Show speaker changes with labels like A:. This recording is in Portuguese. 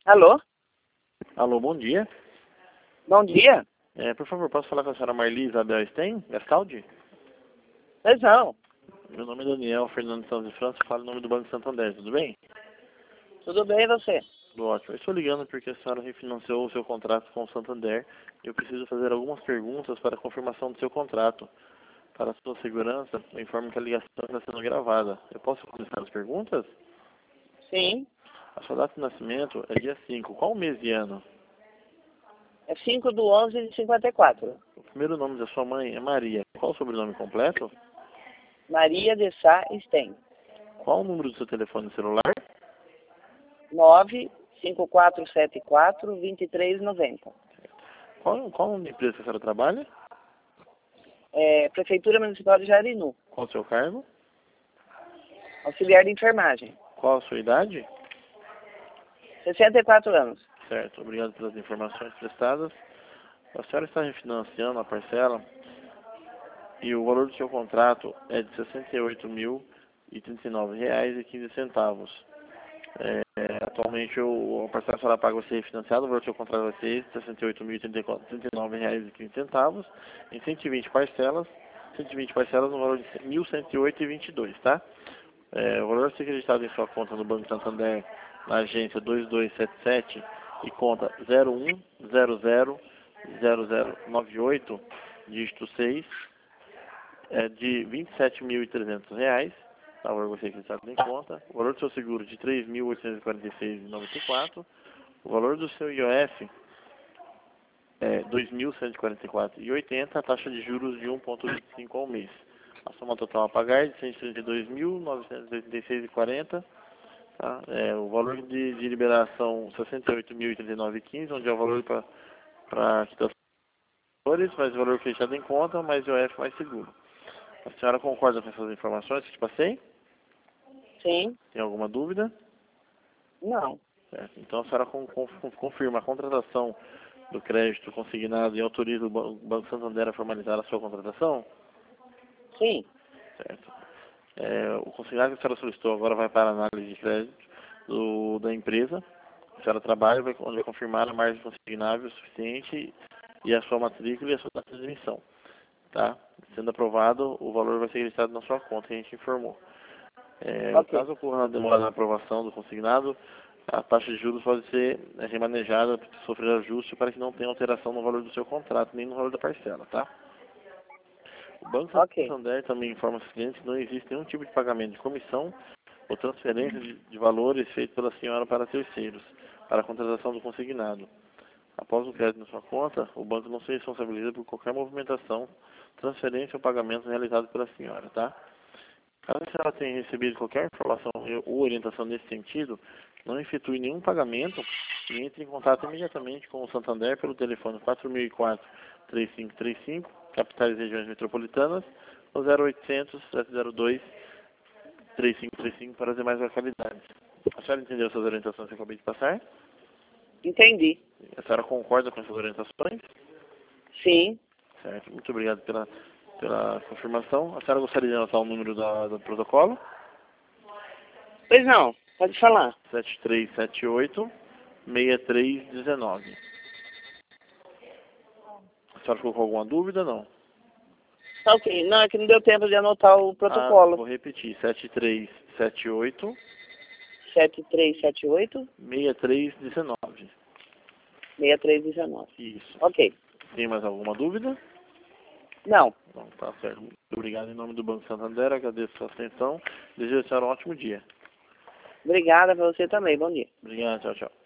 A: Alô?
B: Alô, bom dia.
A: Bom dia?
B: Por favor, posso falar com a senhora Marli Isabel Stein, Gastaldi?
A: Pois não.
B: Meu nome é Daniel Fernando Santos de França, falo em nome do Banco Santander, tudo bem?
A: Tudo bem e você?
B: Tudo ótimo. Eu estou ligando porque a senhora refinanciou o seu contrato com o Santander e eu preciso fazer algumas perguntas para a confirmação do seu contrato. Para a sua segurança, eu informo que a ligação está sendo gravada. Eu posso começar as perguntas?
A: Sim.
B: A sua data de nascimento é dia 5. Qual mês e ano?
A: É 5/11/54.
B: O primeiro nome da sua mãe é Maria. Qual o sobrenome completo?
A: Maria de Sá Sten.
B: Qual o número do seu telefone celular?
A: 95474-2390.
B: Qual o nome da empresa que a senhora trabalha?
A: Prefeitura Municipal de Jarinu.
B: Qual o seu cargo?
A: Auxiliar de enfermagem.
B: Qual a sua idade?
A: 64 anos.
B: Certo, obrigado pelas informações prestadas. A senhora está refinanciando a parcela e o valor do seu contrato é de R$ 68.039,15. Atualmente a parcela que a senhora paga vai ser refinanciada, o valor do seu contrato vai ser R$ 68.039,15 em 120 parcelas no valor de R$ 1.108,22, tá? O valor a ser acreditado em sua conta no Banco Santander, na agência 2277 e conta 01000098, dígito 6, é de R$ 27.300, tá? O valor vai ser acreditado em conta. O valor do seu seguro de R$ 3.846,94. O valor do seu IOF é R$ 2.144,80, a taxa de juros de 1,25 ao mês. A soma total a pagar é de R$ 132.986,40. Tá? O valor de liberação R$ 68.039,15, onde é o valor para quitação de valores, mais o valor fechado em conta, mais o IOF mais seguro. A senhora concorda com essas informações que te passei?
A: Sim.
B: Tem alguma dúvida?
A: Não.
B: Certo. Então a senhora confirma a contratação do crédito consignado e autoriza o Banco Santander a formalizar a sua contratação?
A: Sim.
B: Certo. O consignado que a senhora solicitou agora vai para a análise de crédito da empresa. A senhora trabalha, onde vai confirmar a margem consignável suficiente e a sua matrícula e a sua data de emissão. Tá? Sendo aprovado, o valor vai ser registrado na sua conta, que a gente informou.
A: Ok.
B: Caso ocorra demora na aprovação do consignado, a taxa de juros pode ser remanejada, sofrer ajuste para que não tenha alteração no valor do seu contrato, nem no valor da parcela, tá? O Banco
A: Ok.
B: Santander também informa aos clientes que não existe nenhum tipo de pagamento de comissão ou transferência de valores feito pela senhora para terceiros, para a contratação do consignado. Após o crédito na sua conta, o banco não se responsabiliza por qualquer movimentação, transferência ou pagamento realizado pela senhora, tá? Caso a senhora tenha recebido qualquer informação ou orientação nesse sentido, não efetue nenhum pagamento e entre em contato imediatamente com o Santander pelo telefone 4004-3535, capitais e regiões metropolitanas, ou 0800-702-3535 para as demais localidades. A senhora entendeu essas orientações que eu acabei de passar?
A: Entendi.
B: A senhora concorda com essas orientações?
A: Sim.
B: Certo. Muito obrigado pela confirmação. A senhora gostaria de anotar o número do protocolo?
A: Pois não. Pode falar.
B: 7378-6319. A senhora ficou com alguma dúvida? Não.
A: Tá ok. Não, é que não deu tempo de anotar o
B: Vou
A: protocolo.
B: repetir. 7378
A: 7378
B: 6319.
A: 6319.
B: Isso.
A: Ok.
B: Tem mais alguma dúvida?
A: Não.
B: Não, tá certo. Muito obrigado em nome do Banco Santander. Agradeço a sua atenção. Desejo a senhora um ótimo dia.
A: Obrigada pra você também. Bom dia.
B: Obrigado. Tchau, tchau.